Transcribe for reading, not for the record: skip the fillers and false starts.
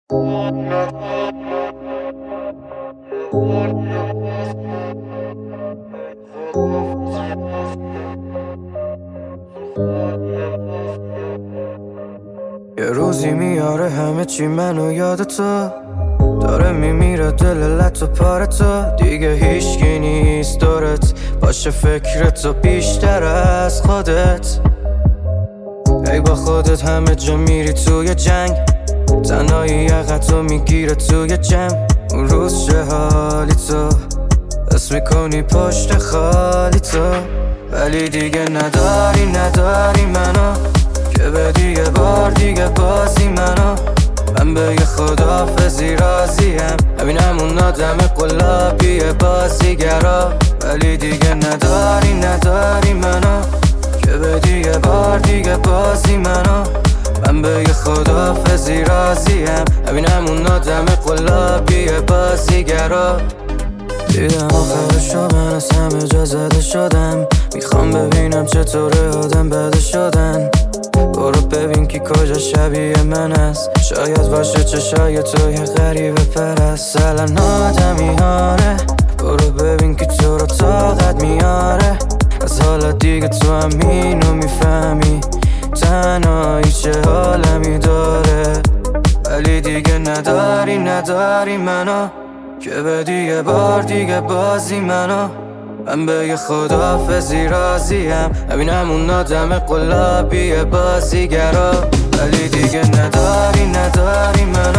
یه روزی میاره همه چی منو یاد تو داره میمیره دل لط و پاره تو دیگه هیچکی نیست دورت باشه فکرتو بیشتر از خودت ای با خودت همه جا میری توی جنگ تنهایی یقتو میگیره توی جمع اون روز چه حالی تو حس میکنی پشت خالی تو ولی دیگه نداری منو که بدی یه بار دیگه بازی منو من به یه خدافزی راضیم ببینم اون آدم قلابی بازیگرا ولی دیگه نداری منو که بدی یه بار دیگه بازی منو من به یه خدافزی راضیم ببینم اون آدم قلابی بازیگرا دیدم آخرشو من از همه جا زده شدم میخوام ببینم چطوره آدم بده شدن برو ببین کی کجا شبیه من است شاید باشه چشای تو یه غریبه پرست الان آدمیانه برو ببین کی تو رو طاقت میاره از حالا دیگه تو هم اینو میفهمی تنهایی چه حالمی داره ولی دیگه نداری منو که بدی یه بار دیگه بازی منو من به یه خدافزی راضیم ببینم اون آدم قلابی بازیگرا ولی دیگه نداری منو